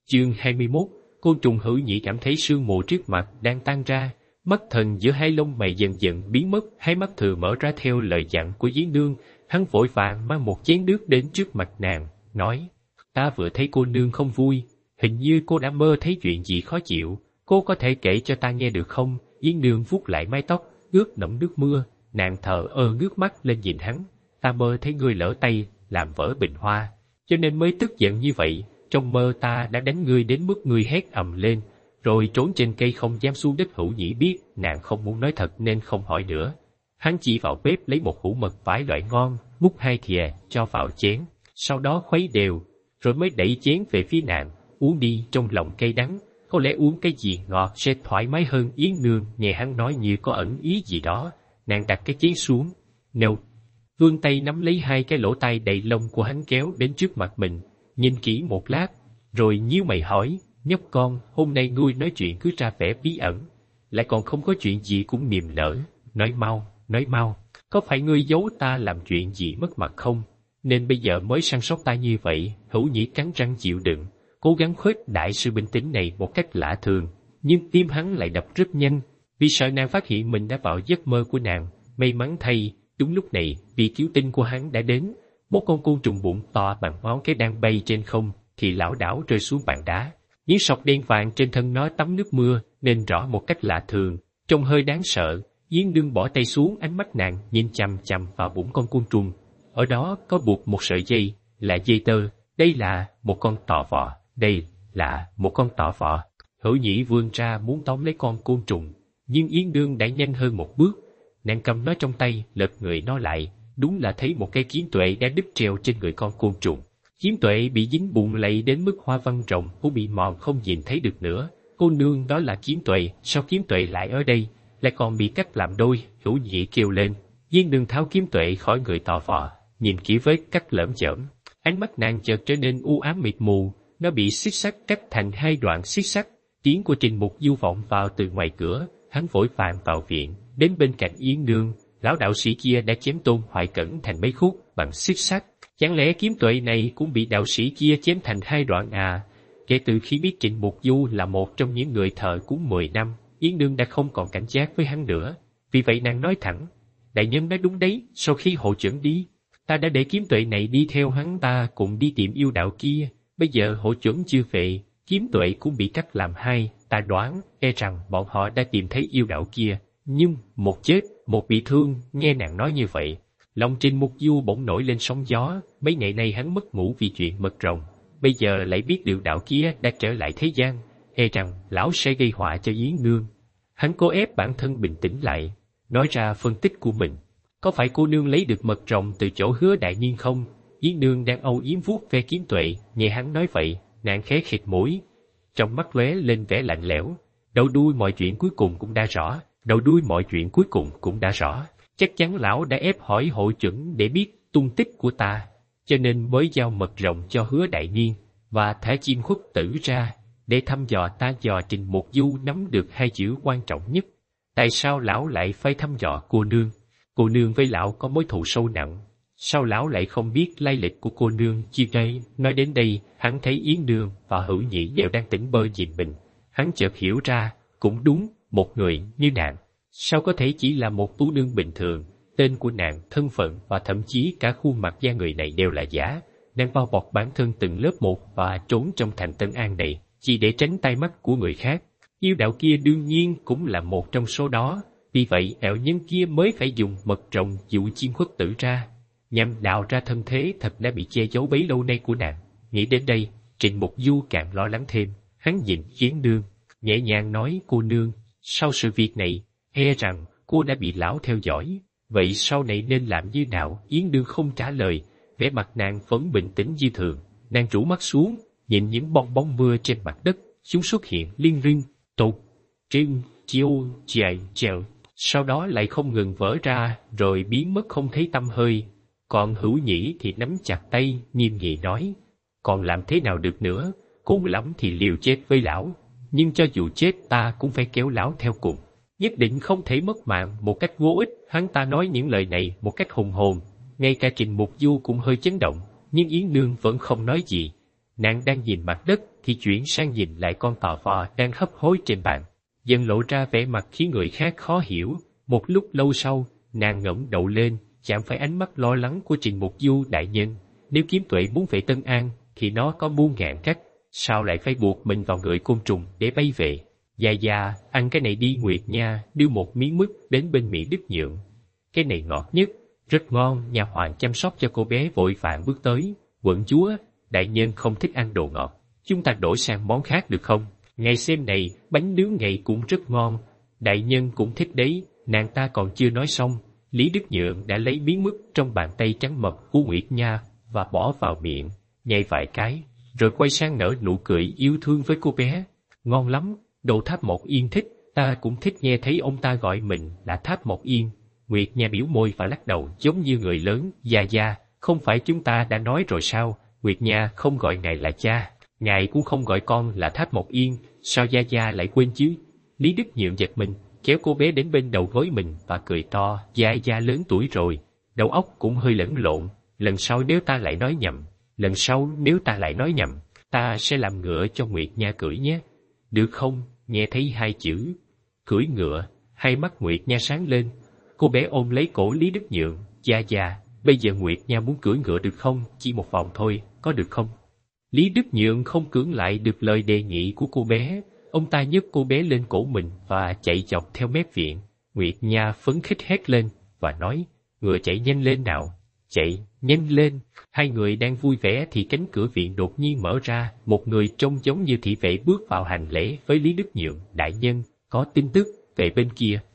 Chương 21. Côn trùng Hữu Nhĩ cảm thấy sương mù trước mặt đang tan ra, mắt thần giữa hai lông mày dần dần biến mất, hai mắt thừa mở ra theo lời dặn của Dĩ Nương. Hắn vội vàng mang một chén nước đến trước mặt nàng, nói: Ta vừa thấy cô nương không vui, hình như cô đã mơ thấy chuyện gì khó chịu, cô có thể kể cho ta nghe được không? Dĩ Nương vuốt lại mái tóc, ướt đẫm nước mưa, nàng thờ ơ ngước mắt lên nhìn hắn. Ta mơ thấy ngươi lỡ tay làm vỡ bình hoa, cho nên mới tức giận như vậy. Trong mơ ta đã đánh ngươi đến mức ngươi hét ầm lên, rồi trốn trên cây không dám xuống đất. Hữu Nhĩ biết nàng không muốn nói thật nên không hỏi nữa. Hắn chỉ vào bếp lấy một hũ mật vải loại ngon, múc 2 thìa cho vào chén, sau đó khuấy đều, rồi mới đẩy chén về phía nàng. Uống đi, trong lòng cay đắng, có lẽ uống cái gì ngọt sẽ thoải mái hơn. Yến Nương nghe hắn nói như có ẩn ý gì đó, nàng đặt cái chén xuống, nêu vươn tay nắm lấy 2 cái lỗ tai đầy lông của hắn kéo đến trước mặt mình, nhìn kỹ một lát, rồi nhíu mày hỏi: Nhóc con, hôm nay ngươi nói chuyện cứ ra vẻ bí ẩn, lại còn không có chuyện gì cũng niềm nở, nói mau, có phải ngươi giấu ta làm chuyện gì mất mặt không, nên bây giờ mới săn sóc ta như vậy? Hữu Nhĩ cắn răng chịu đựng, cố gắng khuếch đại sự bình tĩnh này một cách lạ thường, nhưng tim hắn lại đập rất nhanh, vì sợ nàng phát hiện mình đã vào giấc mơ của nàng. May mắn thay, đúng lúc này, vị cứu tinh của hắn đã đến. Một con côn trùng bụng to bằng ngón cái đang bay trên không thì lảo đảo rơi xuống bàn đá. Những sọc đen vàng trên thân nó tắm nước mưa nên rõ một cách lạ thường, trông hơi đáng sợ. Yến Nương bỏ tay xuống, ánh mắt nàng nhìn chằm chằm vào bụng con côn trùng. Ở đó có buộc một sợi dây, là dây tơ. Đây là một con tọ vọ. Hữu Nhĩ vươn ra muốn tóm lấy con côn trùng, nhưng Yến Nương đã nhanh hơn một bước. Nàng cầm nó trong tay, lật người nó lại, đúng là thấy một cây kiếm tuệ đã đứt treo trên người con côn trùng. Kiếm tuệ bị dính bùn lầy đến mức hoa văn rồng cũng bị mòn không nhìn thấy được nữa. Cô nương, đó là kiếm tuệ, sao kiếm tuệ lại ở đây, lại còn bị cắt làm đôi? Hữu Nhĩ kêu lên. Yến Nương tháo kiếm tuệ khỏi người tò vò, nhìn kỹ vết cắt lởm chởm, ánh mắt nàng chợt trở nên u ám mịt mù. Nó bị xích sắt cắt thành 2 đoạn xích sắt. Tiếng của Trình Mục Du vọng vào từ ngoài cửa. Hắn vội vàng vào viện, đến bên cạnh Yến Nương. Lão đạo sĩ kia đã chém Tôn Hoài Cẩn thành mấy khúc bằng xích sắt. Chẳng lẽ kiếm tuệ này cũng bị đạo sĩ kia chém thành 2 đoạn à? Kể từ khi biết Trịnh Mục Du là một trong những người thợ cúng 10 năm, Yến Nương đã không còn cảnh giác với hắn nữa. Vì vậy nàng nói thẳng: Đại nhân nói đúng đấy, sau khi hộ chuẩn đi, ta đã để kiếm tuệ này đi theo hắn ta cùng đi tìm yêu đạo kia. Bây giờ hộ chuẩn chưa về, kiếm tuệ cũng bị cắt làm 2, ta đoán rằng bọn họ đã tìm thấy yêu đạo kia. Nhưng một chết, một bị thương. Nghe nàng nói như vậy, lòng Trình Mục Du bỗng nổi lên sóng gió. Mấy ngày nay hắn mất ngủ vì chuyện mật rồng, bây giờ lại biết được đạo kia đã trở lại thế gian, rằng lão sẽ gây họa cho Yến Nương. Hắn cố ép bản thân bình tĩnh lại, nói ra phân tích của mình. Có phải cô nương lấy được mật rồng từ chỗ Hứa đại niên không? Yến Nương đang âu yếm vuốt ve kiếm tuệ, nghe hắn nói vậy, nàng khẽ khịt mũi, trong mắt lóe lên vẻ lạnh lẽo. Đầu đuôi mọi chuyện cuối cùng cũng đã rõ. Chắc chắn lão đã ép hỏi hội chuẩn để biết tung tích của ta, cho nên mới giao mật rồng cho Hứa đại niên và thả chim khuất tử ra để thăm dò ta. Dò Trình Mục Du nắm được 2 chữ quan trọng nhất. Tại sao lão lại phải thăm dò cô nương? Cô nương với lão có mối thù sâu nặng, sao lão lại không biết lai lịch của cô nương chi đây? Nói đến đây, hắn thấy Yến Nương và Hữu Nhĩ đều đang tỉnh bơ nhìn mình. Hắn chợt hiểu ra, cũng đúng, một người như nàng sao có thể chỉ là một tú nương bình thường? Tên của nàng, thân phận và thậm chí cả khuôn mặt da người này đều là giả. Nàng bao bọc bản thân từng lớp một và trốn trong thành Tân An này chỉ để tránh tai mắt của người khác. Yêu đạo kia đương nhiên cũng là một trong số đó. Vì vậy ẻo nhân kia mới phải dùng mật rồng dụ chim khuất tử ra, nhằm đào ra thân thế thật đã bị che giấu bấy lâu nay của nàng. Nghĩ đến đây, Trịnh Mục Du càng lo lắng thêm. Hắn nhìn Yến Nương, nhẹ nhàng nói: Cô nương, sau sự việc này, rằng cô đã bị lão theo dõi. Vậy sau này nên làm như nào? Yến Nương không trả lời, vẻ mặt nàng vẫn bình tĩnh như thường. Nàng rũ mắt xuống, nhìn những bong bóng mưa trên mặt đất, chúng xuất hiện liên riêng, tột, trinh, chiêu, chèo, sau đó lại không ngừng vỡ ra, rồi biến mất không thấy tăm hơi. Còn Hữu Nhĩ thì nắm chặt tay, nghiêm nghị nói: Còn làm thế nào được nữa? Cùng lắm thì liều chết với lão, nhưng cho dù chết ta cũng phải kéo lão theo cùng. Nhất định không thể mất mạng một cách vô ích. Hắn ta nói những lời này một cách hùng hồn, ngay cả Trình Mục Du cũng hơi chấn động, nhưng Yến Nương vẫn không nói gì. Nàng đang nhìn mặt đất thì chuyển sang nhìn lại con tò vò đang hấp hối trên bàn, dần lộ ra vẻ mặt khiến người khác khó hiểu. Một lúc lâu sau, nàng ngẩng đầu lên, chạm phải ánh mắt lo lắng của Trình Mục Du đại nhân. Nếu Kiếm Tuệ muốn về Tân An thì nó có muôn ngàn cách, sao lại phải buộc mình vào người côn trùng để bay về? Dạ, ăn cái này đi Nguyệt nha, đưa một miếng mứt đến bên miệng Đức Nhượng. Cái này ngọt nhất, rất ngon. Nha hoàn chăm sóc cho cô bé vội vàng bước tới. Quận chúa, đại nhân không thích ăn đồ ngọt, chúng ta đổi sang món khác được không? Ngài xem này, bánh nướng ngày cũng rất ngon, đại nhân cũng thích đấy. Nàng ta còn chưa nói xong, Lý Đức Nhượng đã lấy miếng mứt trong bàn tay trắng mập của Nguyệt Nha và bỏ vào miệng, nhai vài cái, rồi quay sang nở nụ cười yêu thương với cô bé. Ngon lắm, đồ Tháp Một Yên thích, ta cũng thích nghe thấy ông ta gọi mình là Tháp Một Yên. Nguyệt Nha biểu môi và lắc đầu giống như người lớn. Dạ, không phải chúng ta đã nói rồi sao? Nguyệt Nha không gọi ngài là cha, ngài cũng không gọi con là Tháp Một Yên, sao Gia lại quên chứ? Lý Đức Nhượng giật mình, kéo cô bé đến bên đầu gối mình và cười to. Gia lớn tuổi rồi, đầu óc cũng hơi lẫn lộn. Lần sau nếu ta lại nói nhầm, ta sẽ làm ngựa cho Nguyệt Nha cưỡi nhé. Được không? Nghe thấy hai chữ cưỡi ngựa, hai mắt Nguyệt Nha sáng lên. Cô bé ôm lấy cổ Lý Đức Nhượng. Dạ, bây giờ Nguyệt Nha muốn cưỡi ngựa được không? Chỉ một vòng thôi, có được không? Lý Đức Nhượng không cưỡng lại được lời đề nghị của cô bé. Ông ta nhấc cô bé lên cổ mình và chạy dọc theo mép viện. Nguyệt Nha phấn khích hét lên và nói, ngựa chạy nhanh lên nào, chạy nhanh lên. Hai người đang vui vẻ thì cánh cửa viện đột nhiên mở ra. Một người trông giống như thị vệ bước vào hành lễ với Lý Đức Nhượng. Đại nhân, có tin tức, về bên kia,